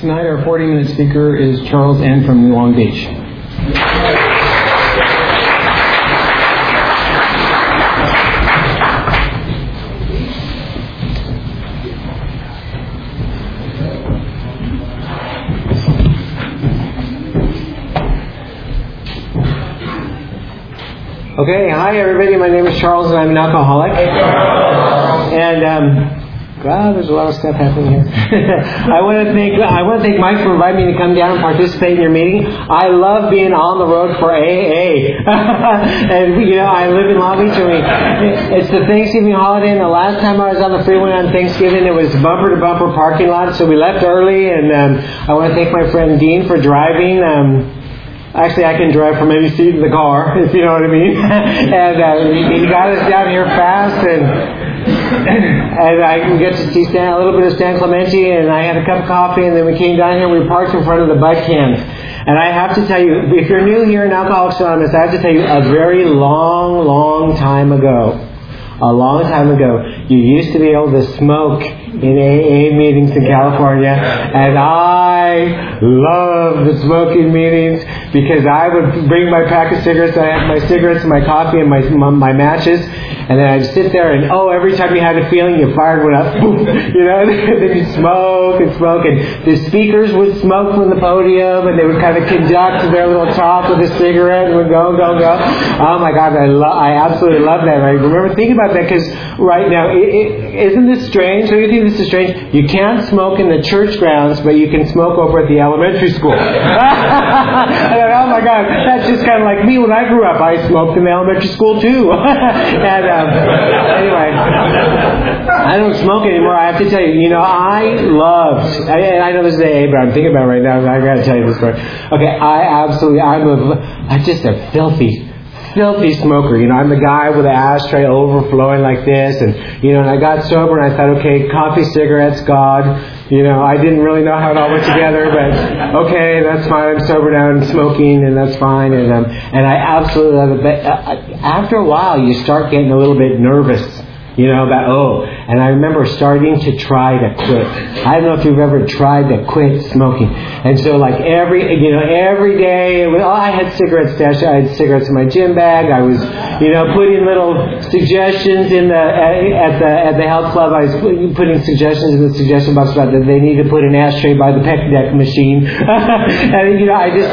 Tonight our 40-minute speaker is Charles N. from Long Beach. Okay, hi everybody. My name is Charles and I'm an alcoholic. And wow, there's a lot of stuff happening here. I want to thank Mike for inviting me to come down and participate in your meeting. I love being on the road for AA. And I live in Long Beach, and it's the Thanksgiving holiday, and the last time I was on the freeway on Thanksgiving, it was bumper to bumper parking lot, so we left early, and I want to thank my friend Dean for driving. Actually, I can drive from any seat in the car, if you know what I mean. And he got us down here fast, and I can get to see a little bit of San Clemente, and I had a cup of coffee, and then we came down here and we parked in front of the Bud Cans. And I have to tell you, if you're new here in Alcoholics Anonymous, I have to tell you, a very long time ago, you used to be able to smoke in AA meetings in California, and I love the smoking meetings because I would bring my pack of cigarettes. I had my cigarettes and my coffee and my matches, and then I'd sit there and every time you had a feeling, you fired one up, boom, and then you'd smoke, and the speakers would smoke from the podium, and they would kind of conduct their little talk with a cigarette, and would go. Oh my God, I absolutely love that. I remember thinking about that because right now, isn't this strange? Don't you think this is strange? You can't smoke in the church grounds, but you can smoke over at the elementary school. Oh my God, that's just kind of like me when I grew up. I smoked in the elementary school too. And anyway, I don't smoke anymore. I have to tell you, I know this is AA, but I'm thinking about it right now. I got to tell you this story. Okay, I'm just a filthy smoker. I'm the guy with the ashtray overflowing like this, and I got sober and I thought, okay, coffee, cigarettes, God. I didn't really know how it all went together, but okay, that's fine. I'm sober now and smoking, and that's fine. And I absolutely love it. But after a while, you start getting a little bit nervous. And I remember starting to try to quit. I don't know if you've ever tried to quit smoking. And so like every day, I had cigarette stash. I had cigarettes in my gym bag. I was, putting little suggestions at the health club. I was putting suggestions in the suggestion box about that they need to put an ashtray by the pec deck machine. And,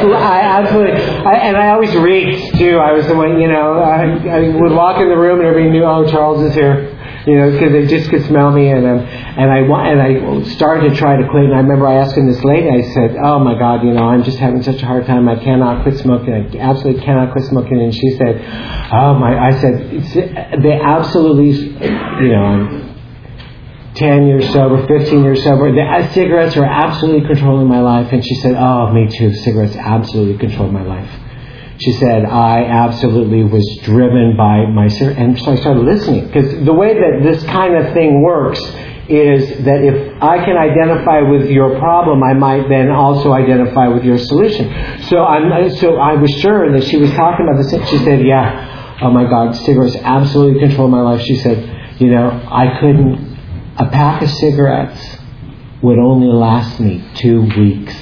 I always reeked too. I was the one, I would walk in the room and everybody knew, oh, Charles is here. Because they just could smell me, and I started to try to quit. And I remember I asked this lady. I said, "Oh my God, I'm just having such a hard time. I cannot quit smoking. I absolutely cannot quit smoking." And she said, I said, they absolutely, I'm 10 years sober, 15 years sober. The cigarettes are absolutely controlling my life. And she said, "Oh, me too. Cigarettes absolutely control my life." She said, I absolutely was driven by my... And so I started listening. Because the way that this kind of thing works is that if I can identify with your problem, I might then also identify with your solution. So I was sure that she was talking about this. She said, yeah, oh my God, cigarettes absolutely control my life. She said, I couldn't... A pack of cigarettes would only last me 2 weeks.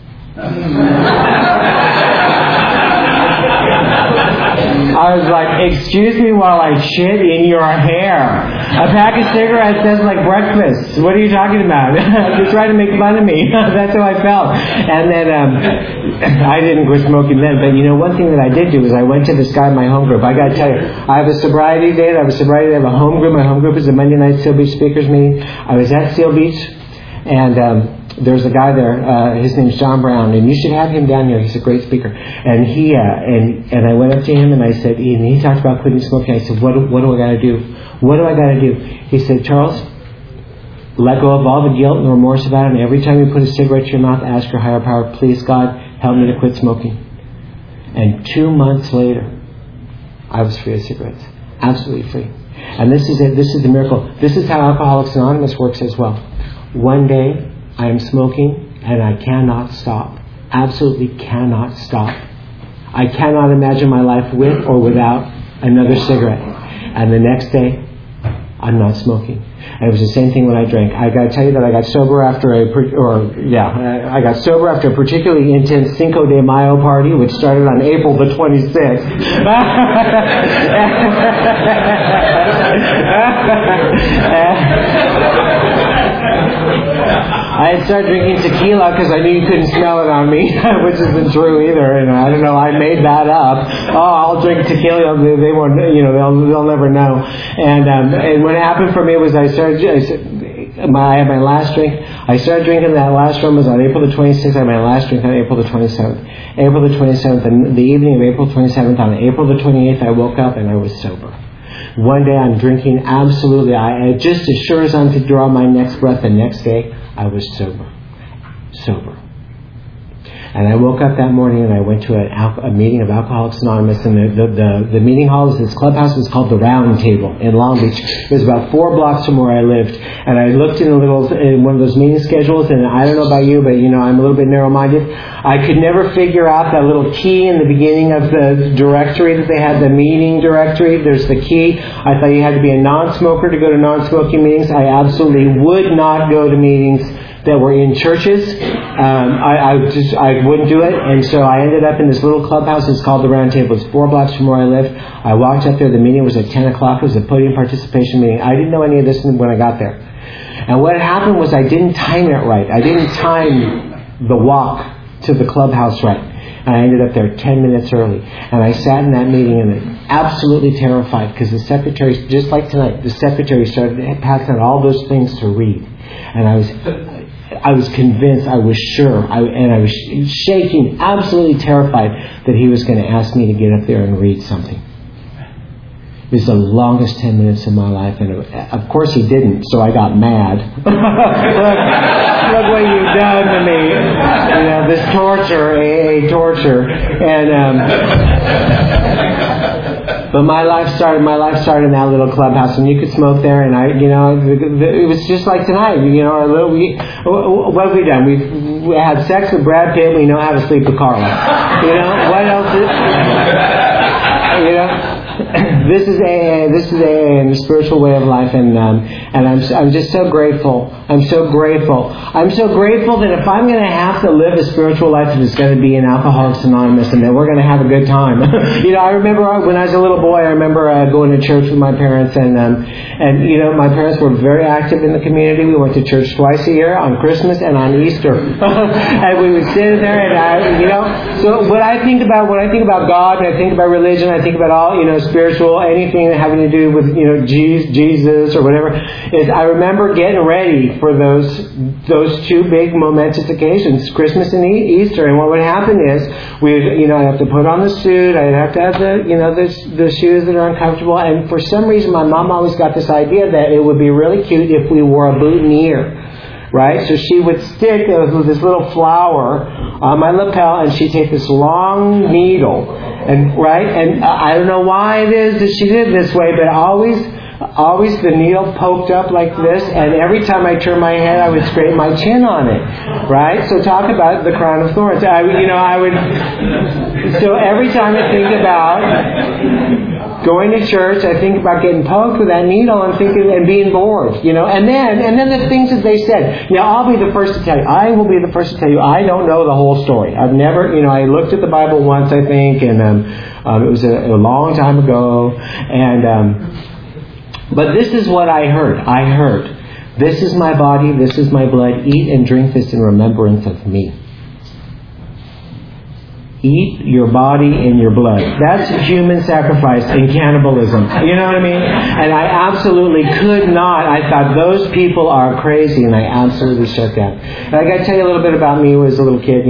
I was like, excuse me while I shit in your hair. A pack of cigarettes sounds like breakfast. What are you talking about? You're trying to make fun of me. That's how I felt. And then I didn't quit smoking then. But one thing that I did do is I went to this guy in my home group. I got to tell you, I have a sobriety date. I have a home group. My home group is a Monday night Seal Beach speakers meeting. I was at Seal Beach, and there's a guy there, his name's John Brown, and you should have him down here. He's a great speaker. And he and I went up to him and I said, and he talked about quitting smoking. I said, what do I got to do? What do I got to do? He said, Charles, let go of all the guilt and remorse about it. And every time you put a cigarette to your mouth, ask your higher power, please God, help me to quit smoking. And 2 months later, I was free of cigarettes, absolutely free. And this is it. This is the miracle. This is how Alcoholics Anonymous works as well. One day, I am smoking and I cannot stop. Absolutely cannot stop. I cannot imagine my life with or without another cigarette. And the next day, I'm not smoking. And it was the same thing when I drank. I got to tell you that I got sober after I got sober after a particularly intense Cinco de Mayo party, which started on April the 26th. I had started drinking tequila because I knew you couldn't smell it on me, which isn't true either. And I don't know, I made that up. Oh, I'll drink tequila. They won't, they'll never know. And what happened for me was I had my last drink. I started drinking that last one was on April the 26th. I had my last drink on April the 27th. April the 27th, and the evening of April 27th, on April the 28th, I woke up and I was sober. One day I'm drinking absolutely. I just as sure as I'm to draw my next breath, the next day I was sober. And I woke up that morning and I went to a meeting of Alcoholics Anonymous, and the meeting hall is this clubhouse. It's called the Round Table in Long Beach. It was about 4 blocks from where I lived. And I looked in one of those meeting schedules, and I don't know about you, but I'm a little bit narrow-minded. I could never figure out that little key in the beginning of the directory that they had, the meeting directory. There's the key. I thought you had to be a non-smoker to go to non-smoking meetings. I absolutely would not go to meetings that were in churches. I wouldn't do it. And so I ended up in this little clubhouse. It's called the Round Table. It's 4 blocks from where I live. I walked up there. The meeting was at 10 o'clock. It was a podium participation meeting. I didn't know any of this when I got there. And what happened was I didn't time it right. I didn't time the walk to the clubhouse right. And I ended up there 10 minutes early. And I sat in that meeting and absolutely terrified, because the secretary, just like tonight, the secretary started passing out all those things to read. And I was convinced, I was sure, and I was shaking, absolutely terrified that he was going to ask me to get up there and read something. It was the longest 10 minutes of my life, and of course he didn't, so I got mad. Look what you've done to me. This torture, AA torture. And but my life started in that little clubhouse, and you could smoke there, and it was just like tonight. What have we done? We had sex with Brad Pitt. We know how to sleep with Carla. What else This is AA. This is AA and the spiritual way of life, and I'm just so grateful. I'm so grateful that if I'm going to have to live a spiritual life, that it's going to be in Alcoholics Anonymous, and that we're going to have a good time. I remember when I was a little boy. I remember going to church with my parents, and my parents were very active in the community. We went to church twice a year, on Christmas and on Easter, and we would sit there, and So when I think about God, and I think about religion, I think about all spiritual, anything having to do with Jesus or whatever, is I remember getting ready for those 2 big momentous occasions, Christmas and Easter. And what would happen is I'd have to put on the suit, I'd have to have the shoes that are uncomfortable, and for some reason my mom always got this idea that it would be really cute if we wore a boutonniere. Right? So she would stick this little flower on my lapel, and she'd take this long needle, and I don't know why it is that she did it this way, but always the needle poked up like this, and every time I turned my head, I would scrape my chin on it. Right? So talk about the crown of thorns. So every time I think about going to church, I think about getting poked with that needle and being bored, and then the things that they said. I'll be the first to tell you. I will be the first to tell you. I don't know the whole story. I've never, I looked at the Bible once, I think, and it was a long time ago, but this is what I heard. I heard, "This is my body, this is my blood. Eat and drink this in remembrance of me." Eat your body and your blood. That's human sacrifice and cannibalism. You know what I mean? And I absolutely could not. I thought those people are crazy, and I absolutely shut down. And I got to tell you a little bit about me as a little kid.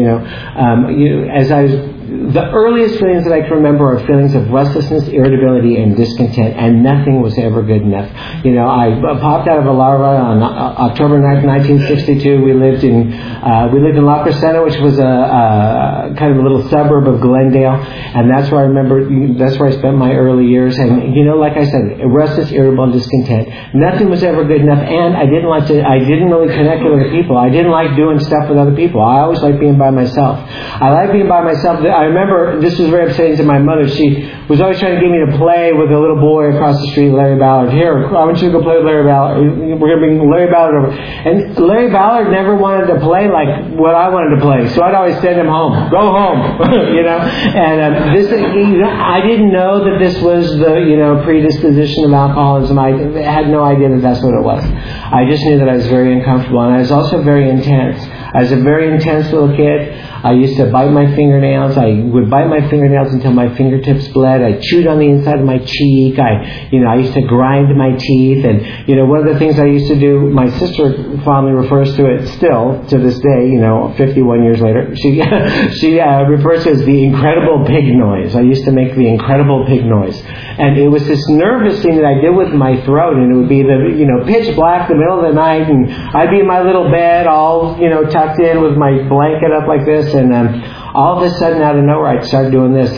The earliest feelings that I can remember are feelings of restlessness, irritability, and discontent, and nothing was ever good enough. I popped out of a larva on October 9th, 1962. We lived in La Crescenta, which was a kind of a little suburb of Glendale, and that's where I spent my early years. And like I said, restless, irritable, and discontent. Nothing was ever good enough, and I didn't really connect with other people. I didn't like doing stuff with other people. I always liked being by myself. I like being by myself. I remember this was very upsetting to my mother. She was always trying to get me to play with a little boy across the street, Larry Ballard. Here, I want you to go play with Larry Ballard. We're going to bring Larry Ballard over. And Larry Ballard never wanted to play like what I wanted to play, so I'd always send him home. Go home, And this, I didn't know that this was the predisposition of alcoholism. I had no idea that that's what it was. I just knew that I was very uncomfortable, and I was also very intense. I was a very intense little kid. I used to bite my fingernails. I would bite my fingernails until my fingertips bled. I chewed on the inside of my cheek. I used to grind my teeth. And, one of the things I used to do, my sister fondly refers to it still to this day, 51 years later. She refers to it as the incredible pig noise. I used to make the incredible pig noise. And it was this nervous thing that I did with my throat. And it would be pitch black, the middle of the night. And I'd be in my little bed all, tucked in with my blanket up like this. And all of a sudden, out of nowhere, I'd start doing this.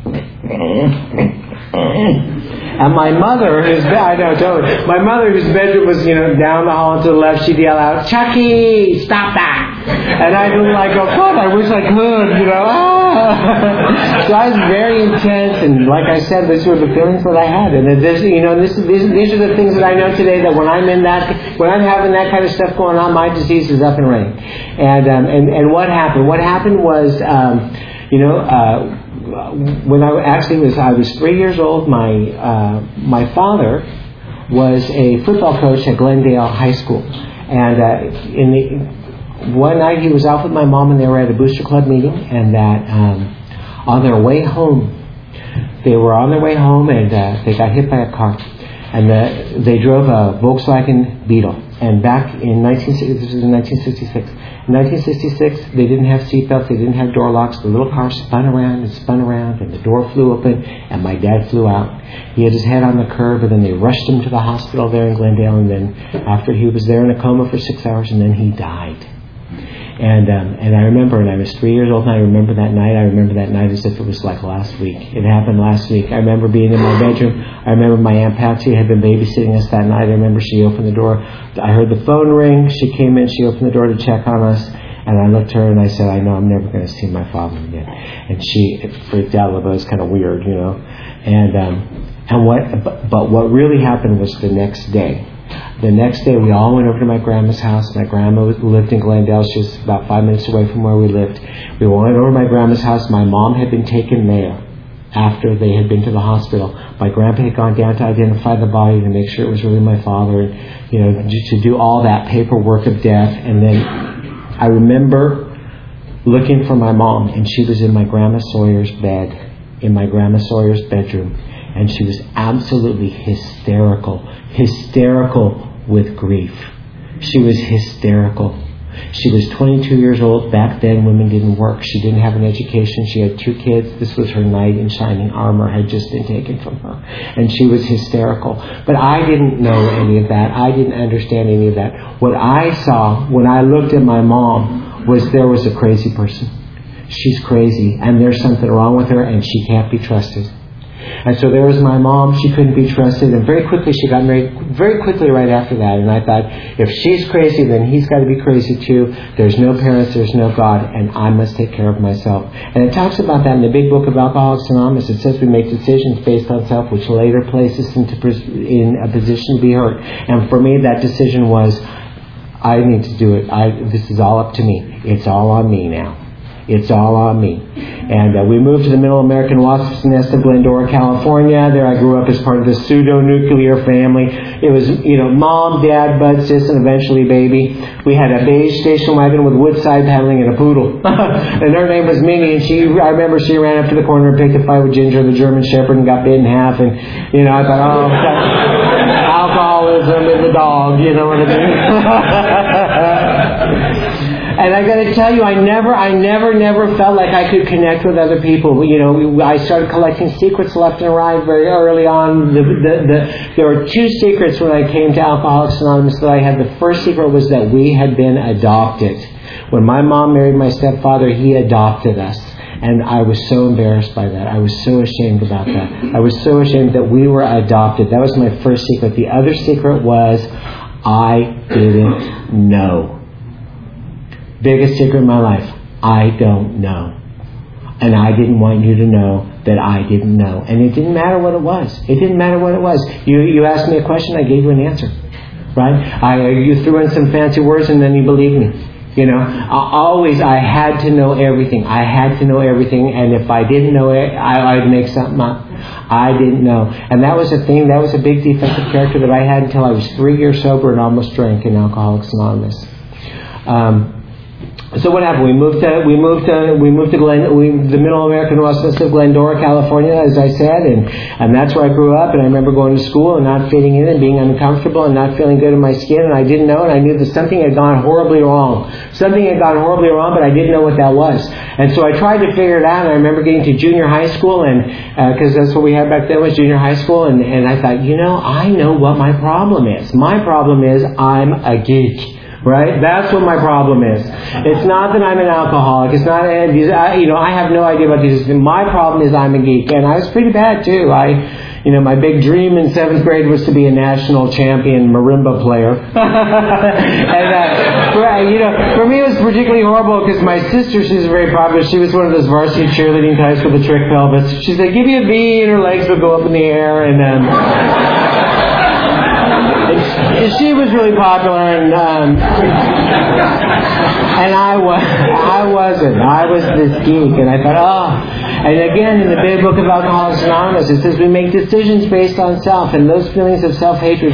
And my mother, my mother, whose bedroom was, down the hall and to the left, she'd yell out, "Chucky, stop that!" And I'd be like, "Oh God, I wish I could, So I was very intense, and like I said, these were the feelings that I had. And these are the things that I know today, that when I'm having that kind of stuff going on, my disease is up and running. And what happened? What happened was, when I was 3 years old, my father was a football coach at Glendale High School, and one night he was out with my mom, and they were at a Booster Club meeting, and that on their way home, and they got hit by a car, and they drove a Volkswagen Beetle, and back in 1966. In 1966, they didn't have seatbelts, they didn't have door locks. The little car spun around, and the door flew open, and my dad flew out. He had his head on the curb, and then they rushed him to the hospital there in Glendale, and then after he was there in a coma for 6 hours, and then he died. And I remember, and I was 3 years old, and I remember that night. I remember that night as if it was like last week. It happened last week. I remember being in my bedroom. I remember my Aunt Patsy had been babysitting us that night. I remember she opened the door. I heard the phone ring. She came in. She opened the door to check on us. And I looked at her and I said, "I know I'm never going to see my father again." And she freaked out a little bit. It was kind of weird, But what really happened was the next day. The next day, we all went over to my grandma's house. My grandma lived in Glendale. She was about 5 minutes away from where we lived. We went over to my grandma's house. My mom had been taken there after they had been to the hospital. My grandpa had gone down to identify the body to make sure it was really my father, and to do all that paperwork of death. And then I remember looking for my mom, and she was in my Grandma Sawyer's bed, in my Grandma Sawyer's bedroom, and she was absolutely hysterical with grief. She was hysterical. She was 22 years old. Back then, women didn't work. She didn't have an education. She had 2 kids. This was her knight in shining armor had just been taken from her. And she was hysterical. But I didn't know any of that. I didn't understand any of that. What I saw when I looked at my mom was there was a crazy person. She's crazy, and there's something wrong with her, and she can't be trusted. And so there was my mom. She couldn't be trusted. And very quickly, she got married very quickly right after that. And I thought, if she's crazy, then he's got to be crazy too. There's no parents, there's no God, and I must take care of myself. And it talks about that in the big book of Alcoholics Anonymous. It says we make decisions based on self, which later places us in a position to be hurt. And for me, that decision was, I need to do it. This is all up to me. It's all on me now. It's all on me. And we moved to the Middle American Wasp's Nest of Glendora, California. There I grew up as part of the pseudo-nuclear family. It was, mom, dad, bud, sis, and eventually baby. We had a beige station wagon with wood side paneling and a poodle. And her name was Minnie, and I remember she ran up to the corner and picked a fight with Ginger, the German Shepherd, and got bit in half. And, I thought, alcoholism is a dog, you know what I mean? And I got to tell you, I never felt like I could connect with other people. I started collecting secrets left and right very early on. There were 2 secrets when I came to Alcoholics Anonymous that I had. The first secret was that we had been adopted. When my mom married my stepfather, he adopted us. And I was so embarrassed by that. I was so ashamed about that. I was so ashamed that we were adopted. That was my first secret. The other secret was I didn't know. Biggest secret in my life. I don't know. And I didn't want you to know that I didn't know. And it didn't matter what it was. It didn't matter what it was. You asked me a question, I gave you an answer. Right? You threw in some fancy words and then you believed me. I had to know everything. I had to know everything. And if I didn't know it, I'd make something up. I didn't know. And that was a thing, that was a big defective character that I had until I was 3 years sober and almost drank in Alcoholics Anonymous. So what happened? We moved to the Middle American Westerness of Glendora, California, as I said, and that's where I grew up. And I remember going to school and not fitting in and being uncomfortable and not feeling good in my skin. And I didn't know, and I knew that something had gone horribly wrong. Something had gone horribly wrong, but I didn't know what that was. And so I tried to figure it out. And I remember getting to junior high school, and because that's what we had back then was junior high school. And I thought, I know what my problem is. My problem is I'm a geek. Right? That's what my problem is. It's not that I'm an alcoholic. It's not, I have no idea about these. My problem is I'm a geek. And I was pretty bad too. My big dream in 7th grade was to be a national champion marimba player. And, for me it was particularly horrible because my sister, she was very popular. She was one of those varsity cheerleading types with a trick pelvis. She said, give me a V, and her legs would go up in the air. And she was really popular, and I wasn't. I was this geek, and I thought, And again, in the Big Book of Alcoholics Anonymous, it says we make decisions based on self, and those feelings of self-hatred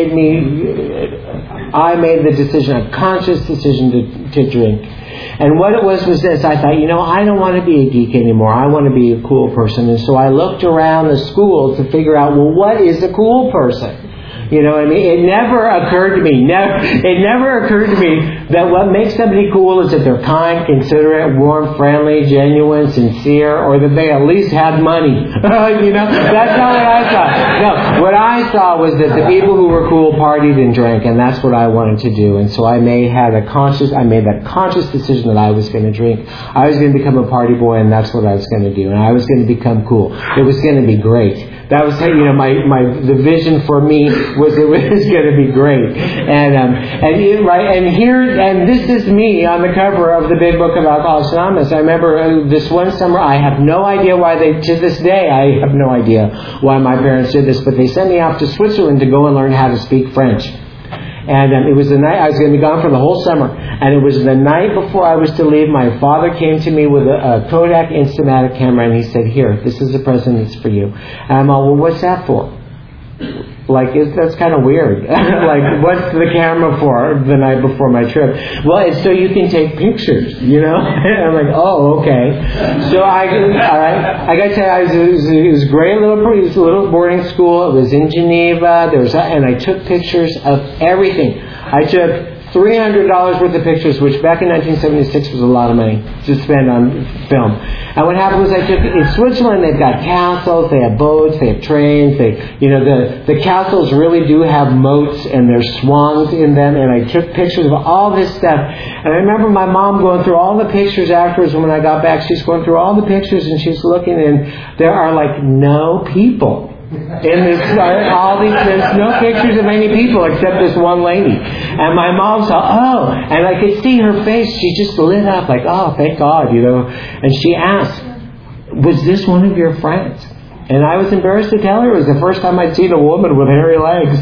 I made the decision, a conscious decision to drink. And what it was this. I thought, I don't want to be a geek anymore. I want to be a cool person. And so I looked around the school to figure out, what is a cool person? It never occurred to me. It never occurred to me that what makes somebody cool is that they're kind, considerate, warm, friendly, genuine, sincere, or that they at least had money. That's not what I saw. No, what I saw was that the people who were cool partied and drank, and that's what I wanted to do. And so I made that conscious decision that I was going to drink. I was going to become a party boy, and that's what I was going to do. And I was going to become cool. It was going to be great. That was, the vision for me was it was going to be great. And this is me on the cover of the Big Book of Alcoholics Anonymous. I remember this one summer, I have no idea why to this day, I have no idea why my parents did this, but they sent me off to Switzerland to go and learn how to speak French. And it was the night, I was going to be gone for the whole summer. And it was the night before I was to leave, my father came to me with a Kodak Instamatic camera, and he said, here, this is a present, it's for you. And I'm all, well, what's that for? That's kind of weird. What's the camera for the night before my trip? Well, it's so you can take pictures, And I'm like, oh, okay. So I got to tell you, it was great it was a little boarding school. It was in Geneva. And I took pictures of everything. I took $300 worth of pictures, which back in 1976 was a lot of money to spend on film. And what happened was in Switzerland, they've got castles, they have boats, they have trains, the castles really do have moats and there's swans in them, and I took pictures of all this stuff. And I remember my mom going through all the pictures afterwards, and when I got back, she's going through all the pictures and she's looking, and there are no people. There's no pictures of any people except this one lady. And my mom saw, and I could see her face. She just lit up like, oh, thank God, And she asked, was this one of your friends? And I was embarrassed to tell her it was the first time I'd seen a woman with hairy legs.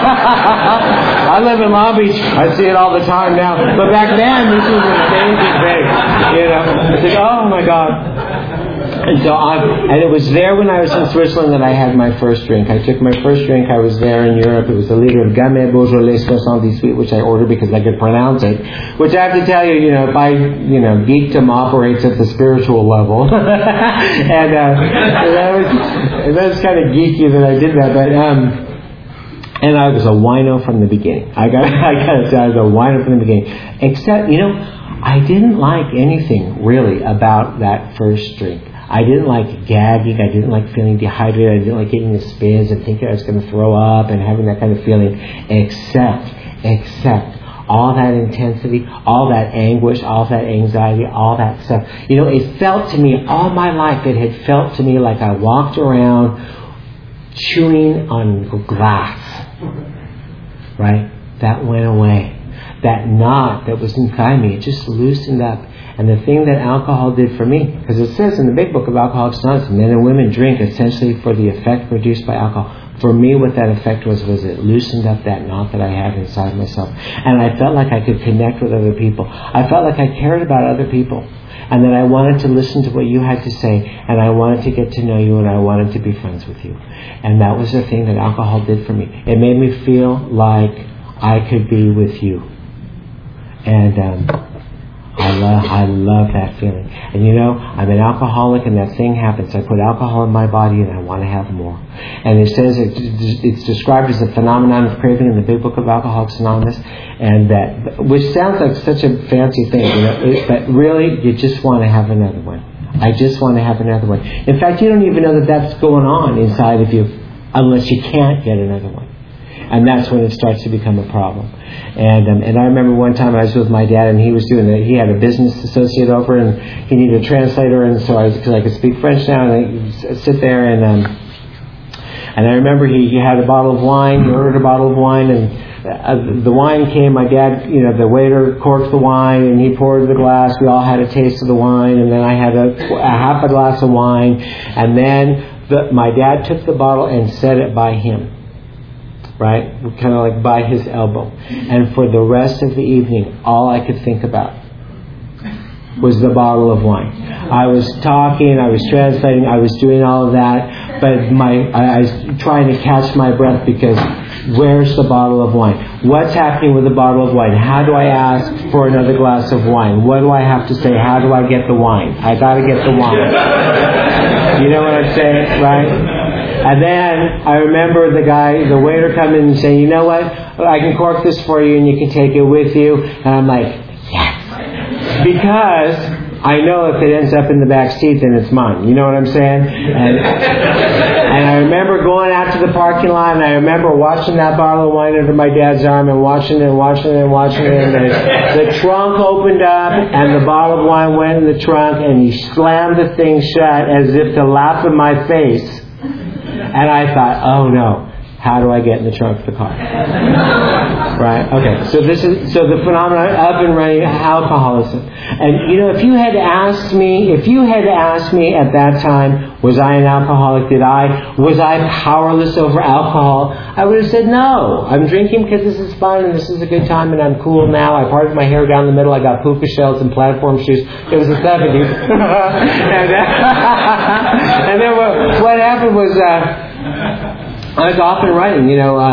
I live in Long Beach. I see it all the time now. But back then, this was an amazing thing. It's like, oh my God. And it was there when I was in Switzerland that I had my first drink. I took my first drink. I was there in Europe. It was a liter of Gamay Beaujolais 78, which I ordered because I could pronounce it. Which I have to tell you, if I, geekdom operates at the spiritual level. And that was kind of geeky that I did that. But and I was a wino from the beginning. I got to say, I was a wino from the beginning. Except, I didn't like anything really about that first drink. I didn't like gagging. I didn't like feeling dehydrated. I didn't like getting the spins and thinking I was going to throw up and having that kind of feeling. Except all that intensity, all that anguish, all that anxiety, all that stuff. It felt to me, all my life, it had felt to me like I walked around chewing on glass. Right? That went away. that knot that was inside me, it just loosened up. And the thing that alcohol did for me, because it says in the big book of Alcoholics Anonymous, men and women drink essentially for the effect produced by alcohol. For me, what that effect was it loosened up that knot that I had inside myself. And I felt like I could connect with other people. I felt like I cared about other people. And that I wanted to listen to what you had to say. And I wanted to get to know you, and I wanted to be friends with you. And that was the thing that alcohol did for me. It made me feel like I could be with you. And I love that feeling. And you know, I'm an alcoholic, and that thing happens. I put alcohol in my body, and I want to have more. And it says it's described as a phenomenon of craving in the big book of Alcoholics Anonymous, and that, which sounds like such a fancy thing, you know, but really, you just want to have another one. I just want to have another one. In fact, you don't even know that that's going on inside of you unless you can't get another one. And that's when it starts to become a problem. And I remember one time I was with my dad, and he was doing it. He had a business associate over, and he needed a translator. And so because I could speak French now, and I sit there, and I remember he had a bottle of wine. He ordered a bottle of wine, and the wine came. My dad, you know, the waiter corked the wine, and he poured the glass. We all had a taste of the wine, and then I had a half a glass of wine, and then my dad took the bottle and set it by him. Right? Kind of like by his elbow. And for the rest of the evening, all I could think about was the bottle of wine. I was talking, I was translating, I was doing all of that, but I was trying to catch my breath because where's the bottle of wine? What's happening with the bottle of wine? How do I ask for another glass of wine? What do I have to say? How do I get the wine? I got to get the wine. You know what I'm saying, right? And then I remember the waiter come in and say, you know what? I can cork this for you and you can take it with you. And I'm like, yes. Because I know if it ends up in the back seat, then it's mine. You know what I'm saying? And I remember going out to the parking lot, and I remember watching that bottle of wine under my dad's arm, and watching it. And the trunk opened up, and the bottle of wine went in the trunk, and he slammed the thing shut as if to laugh in my face. And I thought, oh no, how do I get in the trunk of the car? Right? Okay. So the phenomenon up and running alcoholism. And you know, if you had asked me at that time, was I an alcoholic? Was I powerless over alcohol? I would have said no. I'm drinking because this is fun and this is a good time and I'm cool now. I parted my hair down the middle. I got puka shells and platform shoes. It was the 70s. and then what happened was I was off and running, you know.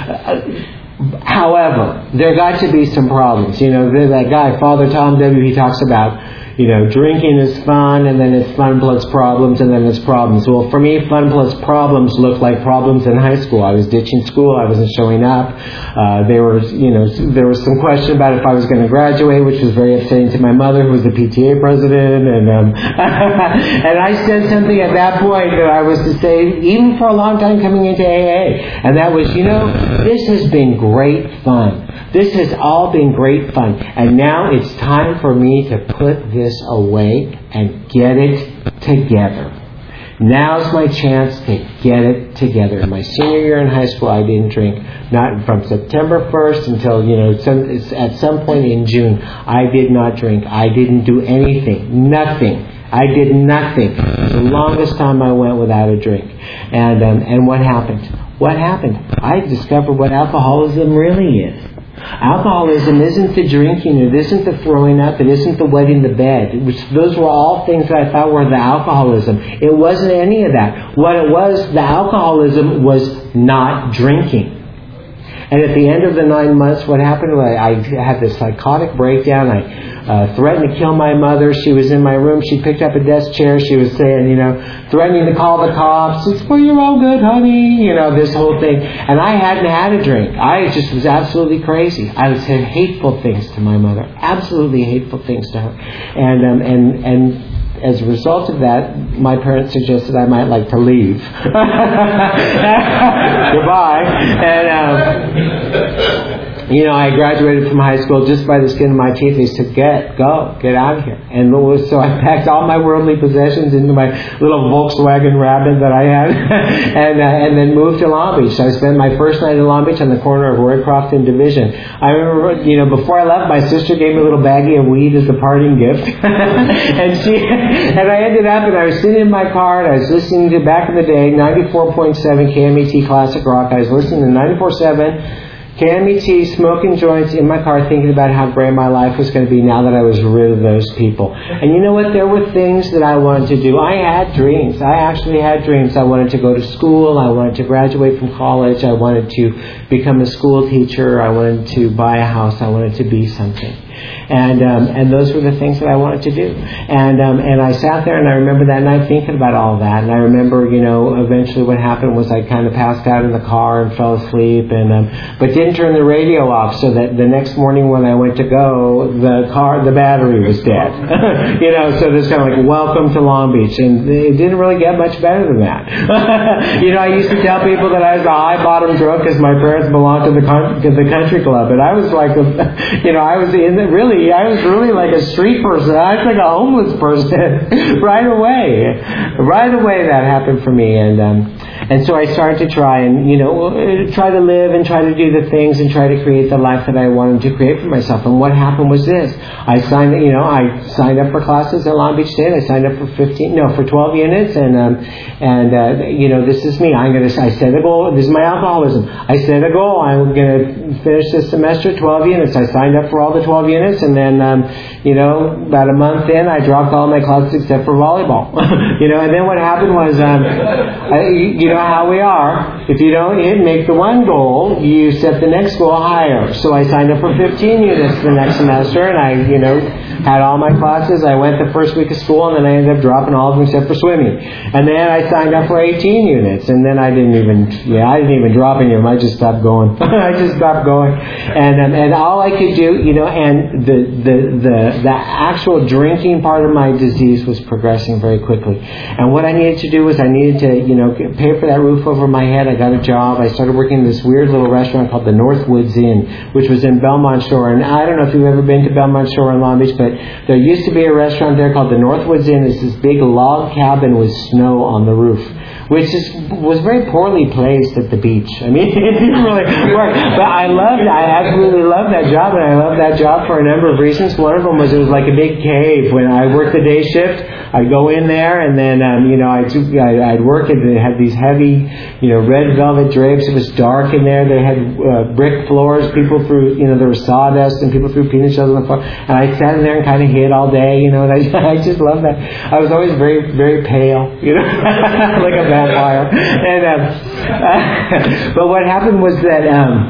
However, there got to be some problems. You know, that guy, Father Tom W., he talks about, you know, drinking is fun, and then it's fun plus problems, and then it's problems. Well, for me, fun plus problems looked like problems in high school. I was ditching school. I wasn't showing up. There was some question about if I was going to graduate, which was very upsetting to my mother, who was the PTA president. And and I said something at that point that I was to say, even for a long time coming into AA, and that was, you know, this has been great fun. This has all been great fun. And now it's time for me to put this away and get it together. Now's my chance to get it together. In my senior year in high school, I didn't drink. Not from September 1st until, you know, at some point in June, I did not drink. I didn't do anything. Nothing. I did nothing. It was the longest time I went without a drink. And what happened? What happened? I discovered what alcoholism really is. Alcoholism isn't the drinking, it isn't the throwing up, it isn't the wetting the bed. Those were all things that I thought were the alcoholism. It wasn't any of that. What it was, the alcoholism was not drinking. And at the end of the 9 months, what happened was I had this psychotic breakdown. I threatened to kill my mother. She was in my room. She picked up a desk chair. She was saying, you know, threatening to call the cops. It's well, you're all good, honey. You know, this whole thing. And I hadn't had a drink. I just was absolutely crazy. I would say hateful things to my mother. Absolutely hateful things to her. And as a result of that, my parents suggested I might like to leave. Goodbye. I graduated from high school just by the skin of my teeth. They said, get out of here. And so I packed all my worldly possessions into my little Volkswagen Rabbit that I had and then moved to Long Beach. So I spent my first night in Long Beach on the corner of Roycroft and Division. I remember, before I left, my sister gave me a little baggie of weed as a parting gift. and I ended up, and I was sitting in my car, and I was listening to, back in the day, 94.7 KMET Classic Rock. I was listening to 94.7 KMET, smoking joints in my car, thinking about how great my life was going to be now that I was rid of those people. And you know what? There were things that I wanted to do. I had dreams. I actually had dreams. I wanted to go to school. I wanted to graduate from college. I wanted to become a school teacher. I wanted to buy a house. I wanted to be something. And those were the things that I wanted to do. And I sat there and I remember that night thinking about all that. And I remember, eventually what happened was I kind of passed out in the car and fell asleep but didn't turn the radio off, so that the next morning when I went to go, the battery was dead. So there's kind of like, welcome to Long Beach. And it didn't really get much better than that. I used to tell people that I was a high bottom drunk because my parents belonged to the country club. And I was like, I was really like a street person. I was like a homeless person right away. Right away that happened for me. And so I started to try and, try to live and try to do the things and try to create the life that I wanted to create for myself. And what happened was this. I signed up for classes at Long Beach State. I signed up for 12 units. And this is me. I set a goal. This is my alcoholism. I set a goal. I'm going to finish this semester 12 units. I signed up for all the 12 units. And then, about a month in, I dropped all my classes except for volleyball. And then what happened was, how we are. If you don't make the one goal, you set the next goal higher. So I signed up for 15 units the next semester, and I, had all my classes. I went the first week of school, and then I ended up dropping all of them except for swimming. And then I signed up for 18 units, and then I didn't even drop any of them. I just stopped going. And all I could do, and the actual drinking part of my disease was progressing very quickly. And what I needed to do was I needed to, pay for that roof over my head. I got a job. I started working in this weird little restaurant called the Northwoods Inn, which was in Belmont Shore. And I don't know if you've ever been to Belmont Shore in Long Beach, but there used to be a restaurant there called the Northwoods Inn. It's this big log cabin with snow on the roof, which was very poorly placed at the beach. I mean, it didn't really work. But I absolutely loved that job, and I loved that job for a number of reasons. One of them was it was like a big cave. When I worked the day shift, I'd go in there, and then, I'd work, and they had these heavy, red velvet drapes. It was dark in there. They had brick floors. People threw, there was sawdust, and people threw peanut shells on the floor. And I sat in there and kind of hid all day, and I just loved that. I was always very, very pale, like a vampire. And but what happened was that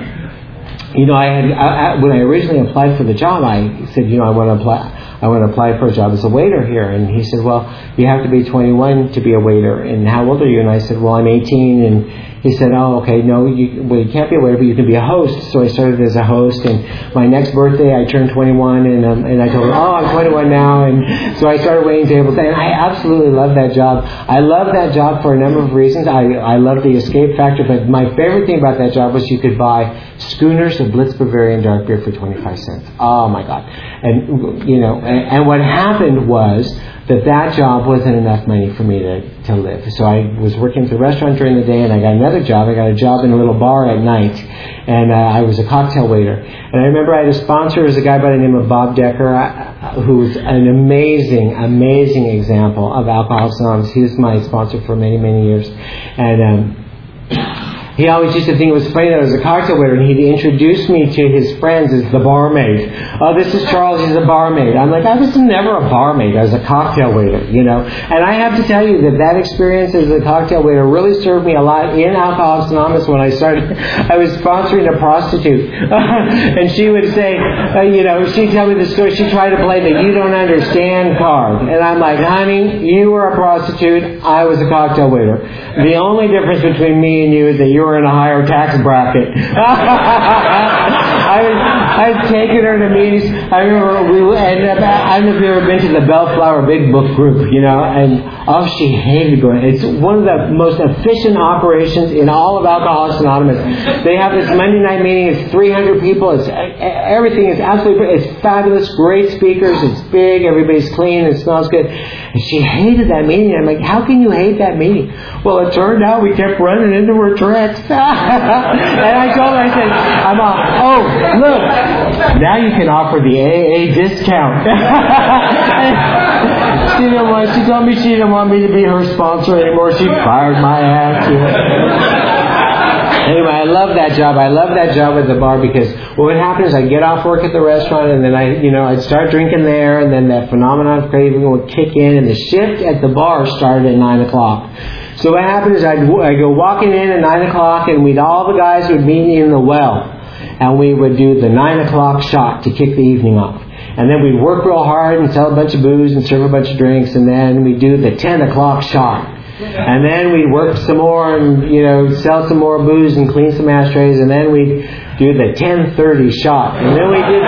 when I originally applied for the job, I said, I want to apply for a job as a waiter here. And he said, well, you have to be 21 to be a waiter. And how old are you? And I said, well, I'm 18. And he said, oh, okay, no, you can't be a waiter, but you can be a host. So I started as a host. And my next birthday, I turned 21. And I told him, oh, I'm 21 now. And so I started waiting tables. And I absolutely loved that job. I loved that job for a number of reasons. I loved the escape factor. But my favorite thing about that job was you could buy schooners of Blitz Bavarian dark beer for 25 cents. Oh, my God. And, and what happened was that job wasn't enough money for me to live. So I was working at the restaurant during the day, and I got another job. I got a job in a little bar at night, and I was a cocktail waiter. And I remember I had a sponsor, was a guy by the name of Bob Decker, who was an amazing, amazing example of Alcoholics Anonymous. He was my sponsor for many, many years. And he always used to think it was funny that I was a cocktail waiter, and he'd introduce me to his friends as the barmaid. Oh, this is Charles, he's a barmaid. I'm like, I was never a barmaid. I was a cocktail waiter, And I have to tell you that experience as a cocktail waiter really served me a lot in Alcoholics Anonymous. When I started, I was sponsoring a prostitute. And she would say, she'd tell me the story. She tried to play the you don't understand card. And I'm like, honey, you were a prostitute. I was a cocktail waiter. The only difference between me and you is that you were in a higher tax bracket. I'd taken her to meetings. I remember we ended up, I don't know if you've ever been to the Bellflower Big Book group, and she hated going. It's one of the most efficient operations in all of Alcoholics Anonymous. They have this Monday night meeting. It's 300 people. Everything is absolutely, it's fabulous, great speakers. It's big. Everybody's clean. It smells good. And she hated that meeting. I'm like, how can you hate that meeting? Well, it turned out we kept running into her tricks. And I told her, I said, look, now you can offer the AA discount. She told me she didn't want me to be her sponsor anymore. She fired my ass. Anyway, I love that job. I love that job at the bar because what would happen is I'd get off work at the restaurant and then I'd start drinking there, and then that phenomenon of craving would kick in, and the shift at the bar started at 9 o'clock. So what happened is I'd go walking in at 9 o'clock, and all the guys would meet me in the well, and we would do the 9 o'clock shot to kick the evening off. And then we'd work real hard and sell a bunch of booze and serve a bunch of drinks, and then we'd do the 10 o'clock shot. And then we'd work some more and, sell some more booze and clean some ashtrays, and then we'd do the 10:30 shot. And then we did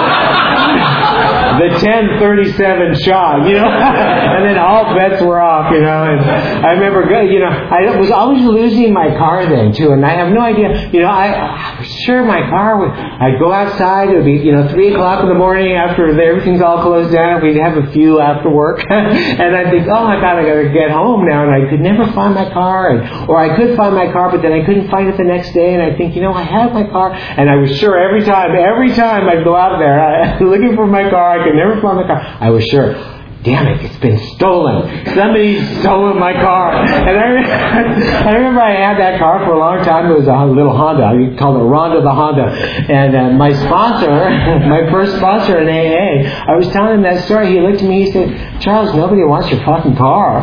the 10:37 shot, and then all bets were off, and I remember, I was always losing my car then too, and I have no idea, I was sure my car would, I'd go outside, it would be, 3 o'clock in the morning after everything's all closed down, we'd have a few after work, and I'd think, I gotta get home now, and I could never find my car, or I could find my car, but then I couldn't find it the next day, and I'd think, I have my car, and I was sure every time I'd go out there, looking for my car, I could never find my car. I was sure, damn it, it's been stolen. Somebody's stolen my car. And I remember I had that car for a long time. It was a little Honda. We called it Rhonda the Honda. And my sponsor, my first sponsor in AA, I was telling him that story. He looked at me, he said, Charles, nobody wants your fucking car.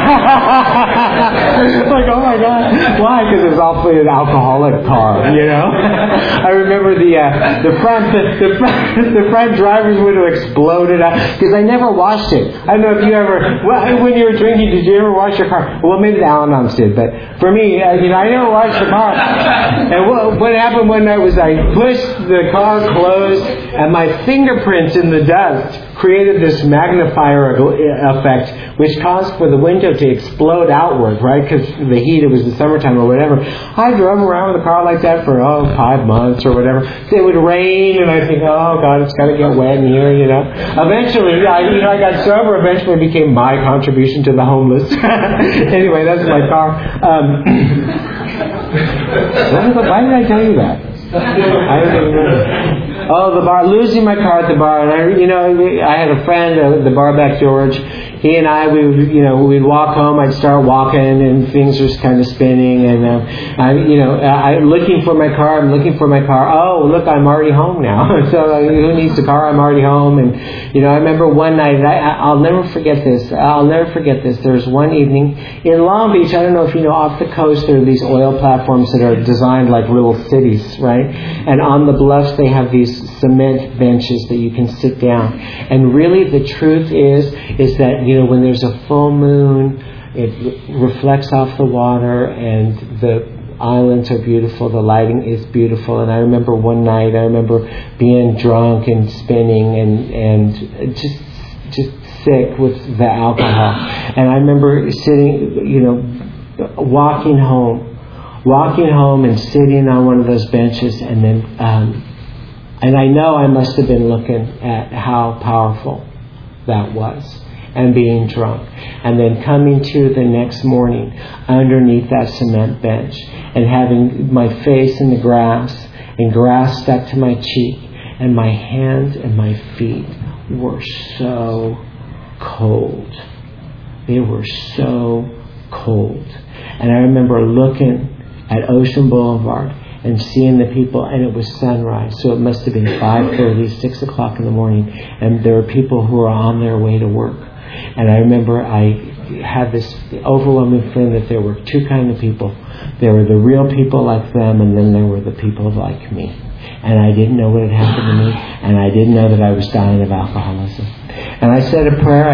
Like, oh my God. Why? Because it was awfully an alcoholic car, I remember the front driver's window exploded because I never washed it. I don't know if you ever, when you were drinking, did you ever wash your car? Well, maybe the Al-Anons did, but for me, I never washed the car. And what happened one night was I pushed the car closed, and my fingerprints in the dust created this magnifier effect, which caused for the window to explode outward, right? Because the heat, it was the summertime or whatever. I drove around with a car like that for 5 months or whatever. So it would rain, and I think, oh God, it's got to get wet in here, Eventually, I got sober. Eventually, it became my contribution to the homeless. Anyway, that's my car. Why did I tell you that? I don't even know. Oh, the bar. Losing my car at the bar. And I had a friend, the barback George. He and I, we'd walk home. I'd start walking, and things were kind of spinning. And I'm looking for my car. I'm looking for my car. Oh, look, I'm already home now. So who needs a car? I'm already home. And I remember one night. I'll never forget this. There was one evening in Long Beach. I don't know if you know, off the coast there are these oil platforms that are designed like little cities, right? And on the bluffs they have these cement benches that you can sit down. And really, the truth is that when there's a full moon, it reflects off the water, and the islands are beautiful. The lighting is beautiful. And I remember one night, being drunk and spinning and just sick with the alcohol. And I remember walking home and sitting on one of those benches, and then and I know I must have been looking at how powerful that was, and being drunk, and then coming to the next morning underneath that cement bench and having my face in the grass, and grass stuck to my cheek, and my hands and my feet were so cold. They were so cold. And I remember looking at Ocean Boulevard and seeing the people, and it was sunrise, so it must have been 5:30, 6 o'clock in the morning, and there were people who were on their way to work. And I remember I had this overwhelming feeling that there were two kinds of people. There were the real people like them, and then there were the people like me. And I didn't know what had happened to me, and I didn't know that I was dying of alcoholism. And I said a prayer,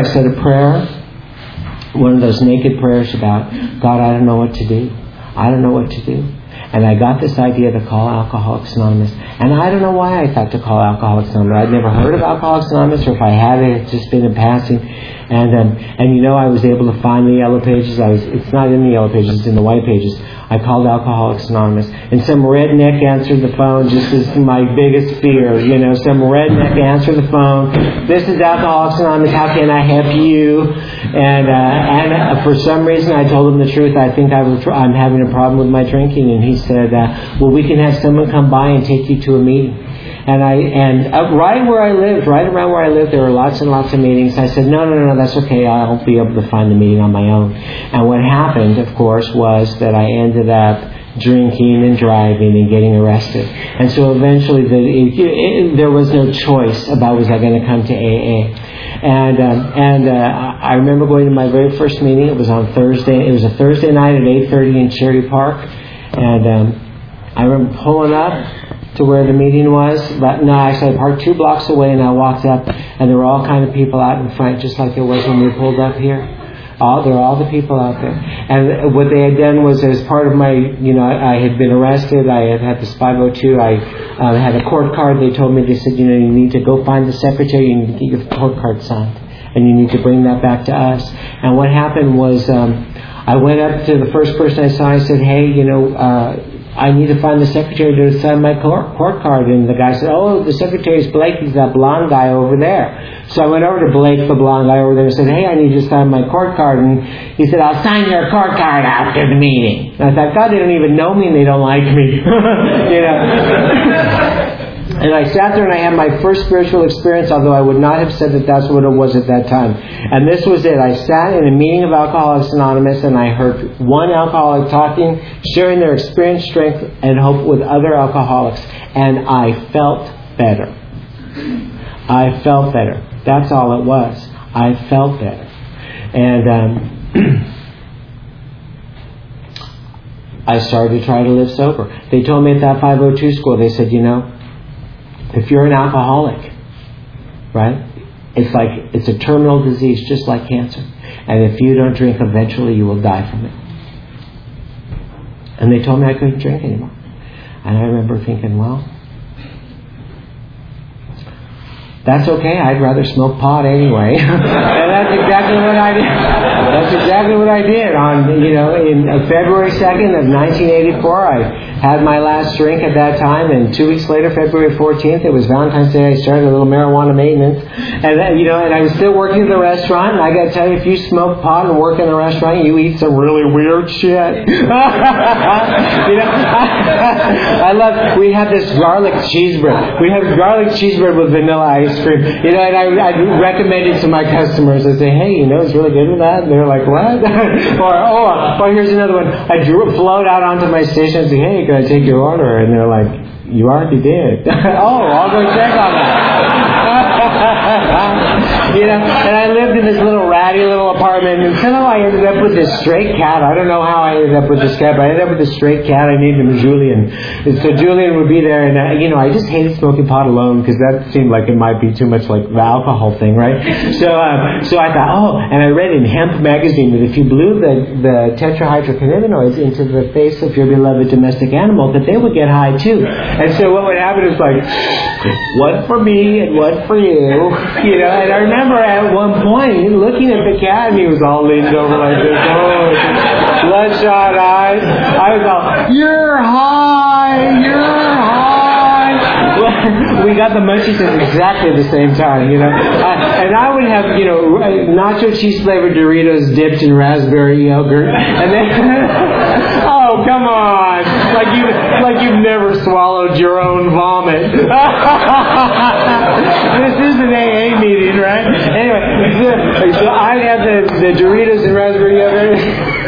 one of those naked prayers about, God, I don't know what to do. I don't know what to do. And I got this idea to call Alcoholics Anonymous. And I don't know why I thought to call Alcoholics Anonymous. I'd never heard of Alcoholics Anonymous, or if I had it, it's just been in passing. And you know, I was able to find the Yellow Pages. It's not in the Yellow Pages, it's in the White Pages. I called Alcoholics Anonymous. And some redneck answered the phone, just as my biggest fear. You know, some redneck answered the phone. This is Alcoholics Anonymous. How can I help you? And for some reason, I told him the truth. I think I'm having a problem with my drinking. And he said, well, we can have someone come by and take you to a meeting. And right where I lived, right around where I lived, there were lots and lots of meetings. I said, no, that's okay. I'll be able to find the meeting on my own. And what happened, of course, was that I ended up drinking and driving and getting arrested. And so eventually there was no choice about was I going to come to AA. And I remember going to my very first meeting. It was on Thursday. It was a Thursday night at 8:30 in Cherry Park. And I remember pulling up to where the meeting was. But no, actually I parked 2 blocks away, and I walked up, and there were all kind of people out in front, just like it was when we pulled up here. There were all the people out there. And what they had done was, as part of my, I had been arrested. I had had this 502. I had a court card. They told me, they said, you need to go find the secretary. You need to get your court card signed, and you need to bring that back to us. And what happened was, I went up to the first person I saw. I said, hey, I need to find the secretary to sign my court card. And the guy said, oh, the secretary's Blake. He's that blonde guy over there. So I went over to Blake, the blonde guy over there, and said, hey, I need you to sign my court card. And he said, I'll sign your court card after the meeting. And I thought, God, they don't even know me and they don't like me. And I sat there and I had my first spiritual experience, although I would not have said that that's what it was at that time. And this was it. I sat in a meeting of Alcoholics Anonymous, and I heard one alcoholic talking, sharing their experience, strength, and hope with other alcoholics. And I felt better. I felt better. That's all it was. I felt better. And I started to try to live sober. They told me at that 502 school, they said, if you're an alcoholic, right, it's a terminal disease just like cancer. And if you don't drink, eventually you will die from it. And they told me I couldn't drink anymore. And I remember thinking, well, that's okay. I'd rather smoke pot anyway. And that's exactly what I did. That's exactly what I did. In February 2nd of 1984, I had my last drink at that time, and 2 weeks later, February 14th, it was Valentine's Day. I started a little marijuana maintenance, and I was still working at the restaurant. And I got to tell you, if you smoke pot and work in a restaurant, you eat some really weird shit. We had this garlic cheeseburger. We have garlic cheeseburger with vanilla ice cream. And I recommend it to my customers. I say, hey, it's really good with that. And they're like, what? or here's another one. I float out onto my station and say, hey, can I take your order? And they're like, you already did. I'll go check on that. And I lived in this little ratty little apartment, and somehow I ended up with this stray cat. I don't know how I ended up with this cat, but I ended up with this stray cat. I named him Julian. And so Julian would be there, and I just hated smoking pot alone, because that seemed like it might be too much like the alcohol thing, right? So I thought, and I read in Hemp magazine that if you blew the tetrahydrocannabinoids into the face of your beloved domestic animal, that they would get high too. And so what would happen is like, one for me and one for you, And I remember at one point looking at the cat, and he was all leaned over like this, bloodshot eyes. I was all, you're high. We got the munchies at exactly the same time, and I would have, nacho cheese flavored Doritos dipped in raspberry yogurt, and then, oh, come on, like you've never swallowed your own vomit. This is an AA meeting, right? Anyway, so I'd have the Doritos and raspberry yogurt,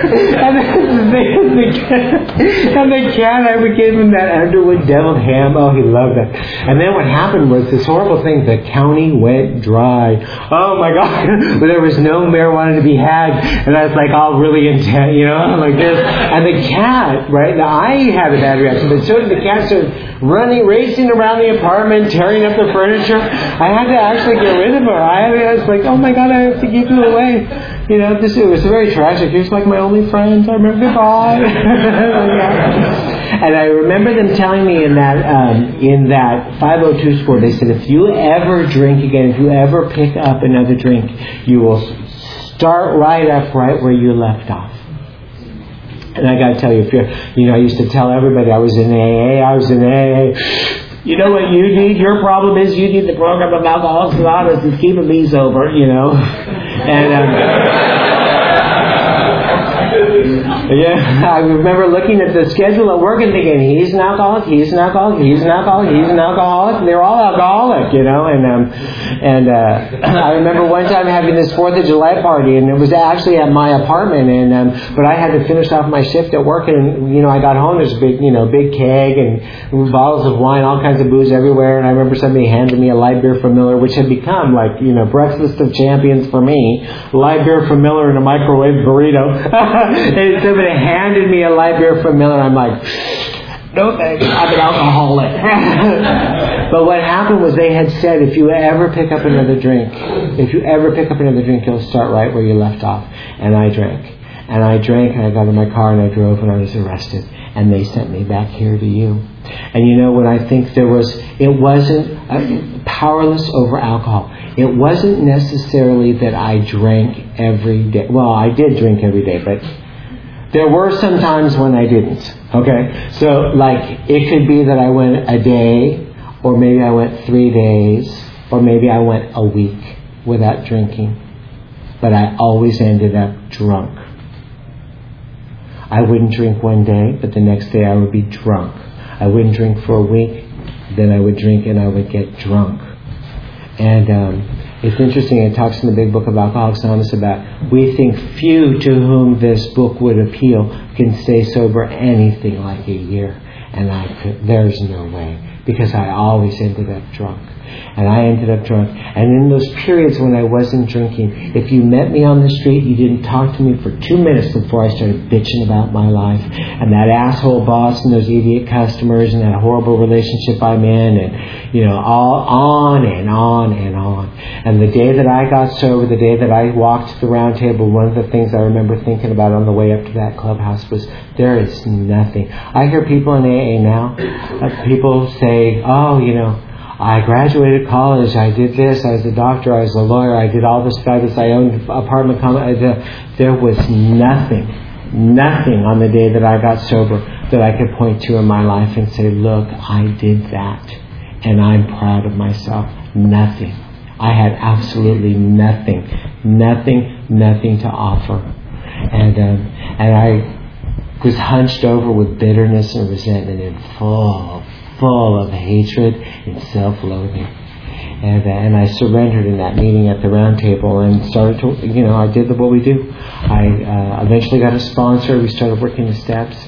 and the cat, I would give him that Underwood deviled ham. Oh, he loved that. And then what happened was this horrible thing. The county went dry. Oh my God. There was no marijuana to be had. And I was like all really intent, like this. And the cat, right? Now I had a bad reaction, but so did the cat. Started racing around the apartment, tearing up the furniture. I had to actually get rid of her. I was like, oh my God, I have to give you away. It was very tragic. He was like my only friend. I remember, goodbye. And I remember them telling me in that 502 score, they said, if you ever drink again, if you ever pick up another drink, you will start right where you left off. And I got to tell you, I used to tell everybody I was in AA. You know what you need? Your problem is you need the program of Alcoholics Anonymous is keeping me sober, And I remember looking at the schedule at work and thinking, he's an alcoholic, he's an alcoholic, he's an alcoholic, he's an alcoholic. They're all alcoholic, And I remember one time having this 4th of July party, and it was actually at my apartment, but I had to finish off my shift at work, and I got home. There's a big keg and bottles of wine, all kinds of booze everywhere. And I remember somebody handed me a light beer from Miller, which had become breakfast of champions for me. Light beer from Miller and a microwave burrito. And somebody handed me a light beer from Miller. I'm like, no thanks, I'm an alcoholic. But what happened was they had said, if you ever pick up another drink, you'll start right where you left off. And I drank. And I got in my car and I drove and I was arrested. And they sent me back here to you. And when I think it wasn't powerless over alcohol. It wasn't necessarily that I drank every day. Well, I did drink every day, but there were some times when I didn't. Okay? So, it could be that I went a day, or maybe I went 3 days, or maybe I went a week without drinking. But I always ended up drunk. I wouldn't drink one day, but the next day I would be drunk. I wouldn't drink for a week, then I would drink and I would get drunk. And it's interesting, it talks in the big book of Alcoholics Anonymous about, we think few to whom this book would appeal can stay sober anything like a year. And there's no way, because I always ended up drunk. And I ended up drunk. And in those periods when I wasn't drinking, if you met me on the street, you didn't talk to me for 2 minutes before I started bitching about my life. And that asshole boss and those idiot customers and that horrible relationship I'm in. And, all on and on and on. And the day that I got sober, the day that I walked to the round table, one of the things I remember thinking about on the way up to that clubhouse was, there is nothing. I hear people in AA now, people say, I graduated college, I did this, I was a doctor, I was a lawyer, I did all this fabulous, I owned an apartment complex. There was nothing on the day that I got sober that I could point to in my life and say, look, I did that, and I'm proud of myself. Nothing. I had absolutely nothing to offer. And I was hunched over with bitterness and resentment and full of hatred and self-loathing. And I surrendered in that meeting at the round table and started to, I did what we do. I eventually got a sponsor. We started working the steps.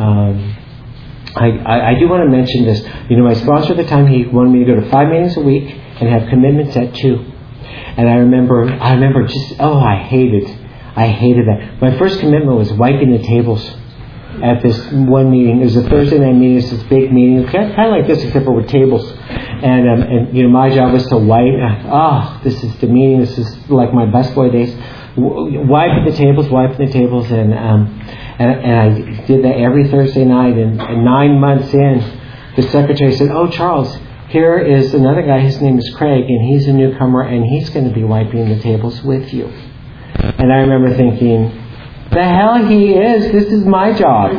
I do want to mention this. My sponsor at the time, he wanted me to go to 5 meetings a week and have commitments at 2. And I remember just, I hated that. My first commitment was wiping the tables at this one meeting. It was a Thursday night meeting. It's this big meeting. It's kind of like this, except for with tables. And my job was to wipe. This is the meeting. This is like my busboy days. Wiping the tables. And I did that every Thursday night. And 9 months in, the secretary said, "Oh, Charles, here is another guy. His name is Craig, and he's a newcomer, and he's going to be wiping the tables with you." And I remember thinking, the hell he is. This is my job.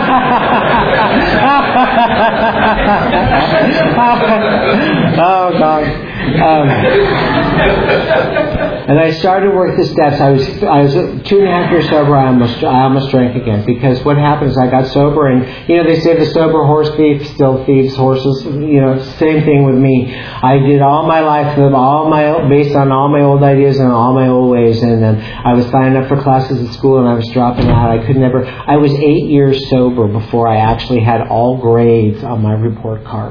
Oh, God. And I started to work the steps. I was 2.5 years sober. I almost drank again, because what happened is I got sober, and they say the sober horse thief still thieves horses. Same thing with me. I did all my life based on all my old ideas and all my old ways, and then I was signing up for classes at school and I was dropping out. I was 8 years sober before I actually had all grades on my report card.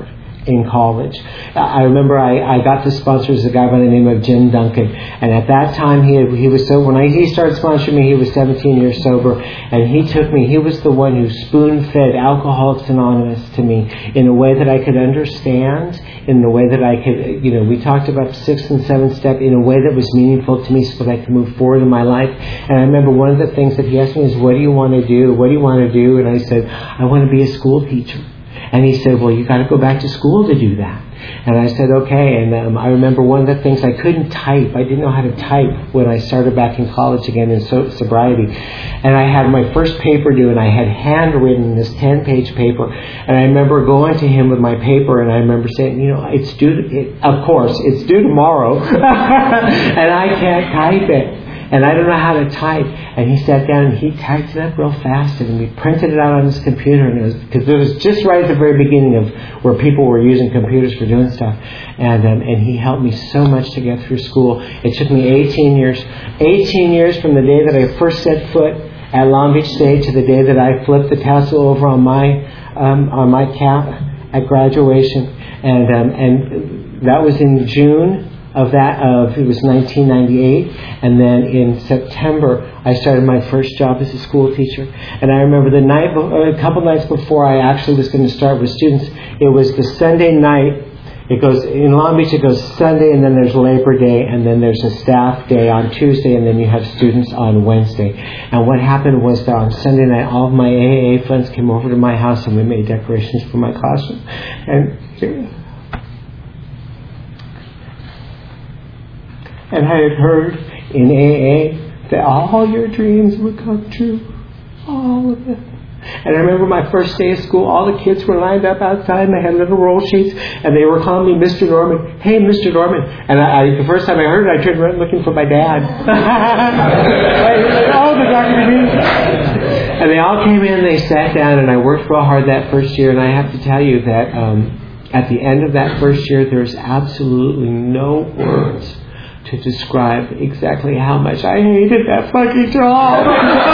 in college. I remember I got the sponsors, a guy by the name of Jim Duncan, and at that time he was sober. When he started sponsoring me, he was 17 years sober, and he took me. He was the one who spoon-fed Alcoholics Anonymous to me in a way that I could understand, in the way that I could, we talked about the 6th and 7th step in a way that was meaningful to me so that I could move forward in my life. And I remember one of the things that he asked me is, what do you want to do? What do you want to do? And I said, I want to be a school teacher. And he said, well, you got to go back to school to do that. And I said, okay. And I remember one of the things, I couldn't type. I didn't know how to type when I started back in college again in sobriety. And I had my first paper due, and I had handwritten this 10-page paper. And I remember going to him with my paper, and I remember saying, it's due, of course, it's due tomorrow. And I can't type it. And I don't know how to type. And he sat down and he typed it up real fast, and we printed it out on his computer. And it was just right at the very beginning of where people were using computers for doing stuff. And he helped me so much to get through school. It took me 18 years. 18 years from the day that I first set foot at Long Beach State to the day that I flipped the tassel over on my cap at graduation. And that was in June. It was 1998, and then in September I started my first job as a school teacher. And I remember a couple nights before I actually was going to start with students, it was the Sunday night. It goes in Long Beach. It goes Sunday, and then there's Labor Day, and then there's a staff day on Tuesday, and then you have students on Wednesday. And what happened was that on Sunday night, all of my AA friends came over to my house, and we made decorations for my classroom. And I had heard in AA that all your dreams would come true. All of them. And I remember my first day of school, all the kids were lined up outside, and they had little roll sheets, and they were calling me Mr. Norman. Hey, Mr. Norman. And the first time I heard it, I turned around looking for my dad. Oh, the Dr. Bean. And they all came in, they sat down, and I worked real hard that first year. And I have to tell you that at the end of that first year, there's absolutely no words to describe exactly how much I hated that fucking job.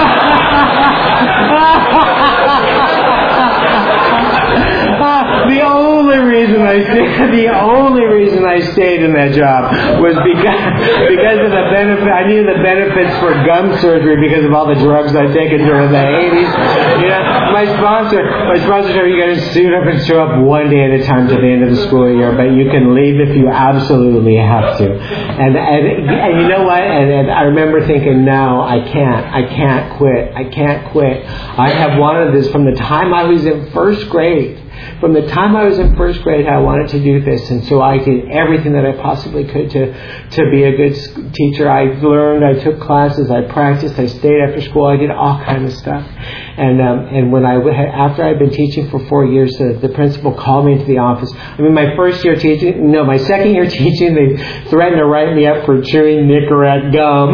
The only reason I stayed in that job was because of the benefit. I needed the benefits for gum surgery because of all the drugs I'd taken during the 80s. My sponsor said, you got to suit up and show up one day at a time to the end of the school year, but you can leave if you absolutely have to. And you know what? And I remember thinking, no, I can't quit. I have wanted this from the time I was in first grade. From the time I was in first grade, I wanted to do this, and so I did everything that I possibly could to be a good teacher. I learned, I took classes, I practiced, I stayed after school, I did all kinds of stuff. And after I'd been teaching for 4 years, the principal called me into the office. My second year teaching, they threatened to write me up for chewing Nicorette gum.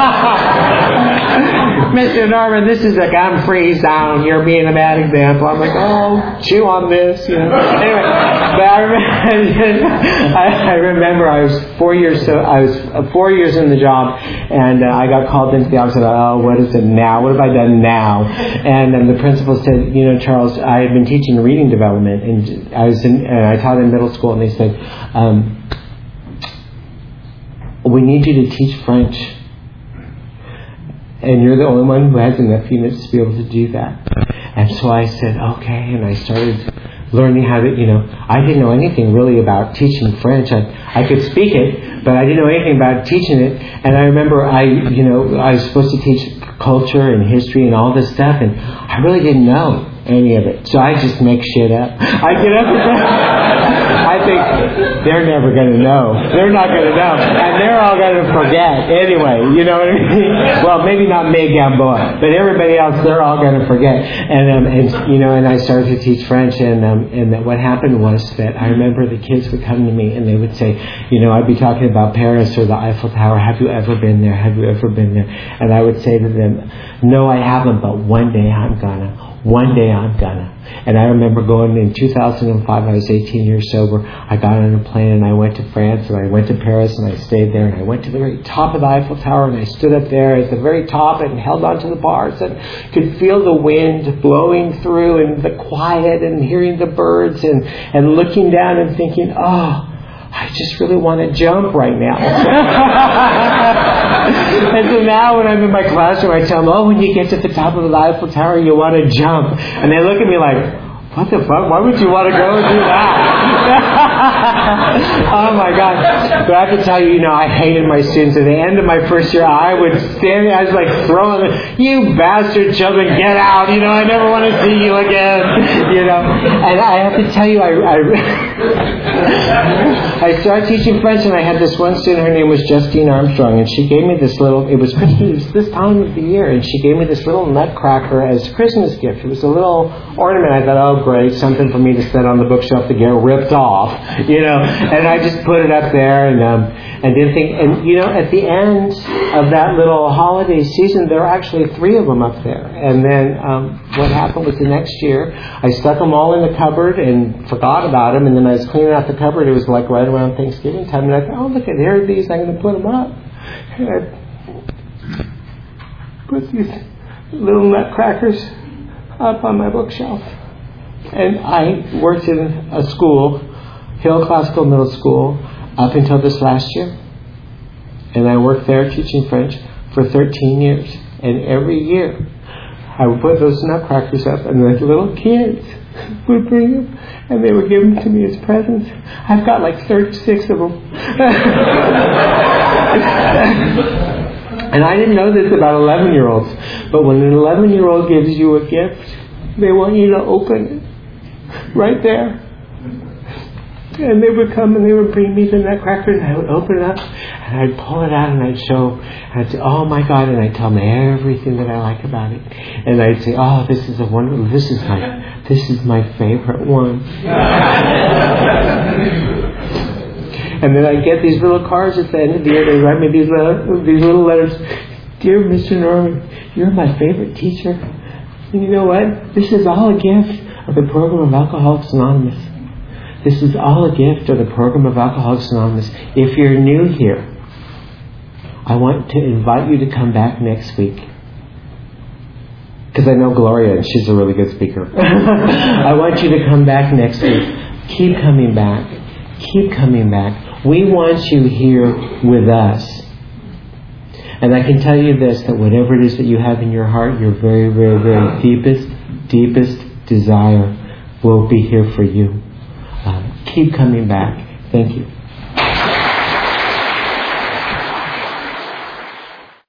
Mr. Norman, this is a gum-free zone. You're being a bad example. I'm like, oh, chew on this, Anyway, but I remember I was 4 years. So I was 4 years in the job, and I got called into the office. And what is it now? What have I done now? And the principal said, Charles, I had been teaching reading development, and I taught in middle school, and they said, we need you to teach French. And you're the only one who has enough units to be able to do that. And so I said, okay. And I started learning how to, I didn't know anything really about teaching French. I could speak it, but I didn't know anything about teaching it. And I remember I was supposed to teach culture and history and all this stuff, and I really didn't know any of it. So I just make shit up. I get up and I think they're never going to know. They're not going to know. And they're all going to forget anyway. You know what I mean? Well, maybe not Meg Gamboa, but everybody else, they're all going to forget. And I started to teach French, and what happened was that I remember the kids would come to me and they would say, I'd be talking about Paris or the Eiffel Tower. Have you ever been there? Have you ever been there? And I would say to them, no, I haven't, but one day I'm gonna. One day I'm gonna. And I remember going in 2005, I was 18 years sober. I got on a plane and I went to France and I went to Paris and I stayed there and I went to the very top of the Eiffel Tower and I stood up there at the very top and held onto the bars and could feel the wind blowing through and the quiet and hearing the birds and looking down and thinking, oh, I just really want to jump right now. And so now when I'm in my classroom, I tell them, oh, when you get to the top of the Eiffel Tower, you want to jump. And they look at me like, what the fuck? Why would you want to go and do that? Oh my God. But I have to tell you, I hated my students. At the end of my first year, I would stand there, I was like throwing them, you bastard children, get out. I never want to see you again. And I have to tell you, I started teaching French and I had this one student, her name was Justine Armstrong, and she gave me this little, it was Christmas, this time of the year, and she gave me this little nutcracker as a Christmas gift. It was a little ornament. I thought, oh great, something for me to set on the bookshelf to get ripped off, and I just put it up there and didn't think, and at the end of that little holiday season, there were actually 3 of them up there. And then what happened was the next year, I stuck them all in the cupboard and forgot about them, and then I was cleaning out the cupboard. It was like right around Thanksgiving time, and I thought, oh look, here are these, I'm going to put them up. And I put these little nutcrackers up on my bookshelf. And I worked in a school, Hill Classical Middle School, up until this last year. And I worked there teaching French for 13 years. And every year, I would put those nutcrackers up, and the little kids would bring them, and they would give them to me as presents. I've got like 36 of them. And I didn't know this about 11-year-olds. But when an 11-year-old gives you a gift, they want you to open it right there. And they would come and they would bring me the nutcracker, and I would open it up and I'd pull it out and I'd show, and I'd say, oh my God, and I'd tell them everything that I like about it. And I'd say, oh, this is a wonderful, this is my favorite one. And then I'd get these little cards at the end of the year. They write me these little letters. Dear Mr. Norman, you're my favorite teacher. And you know what? This is all a gift of the program of Alcoholics Anonymous. This is all a gift of the program of Alcoholics Anonymous. If you're new here, I want to invite you to come back next week. Because I know Gloria and she's a really good speaker. I want you to come back next week. Keep coming back. Keep coming back. We want you here with us. And I can tell you this, that whatever it is that you have in your heart, your very, very, very deepest desire will be here for you. Keep coming back. Thank you.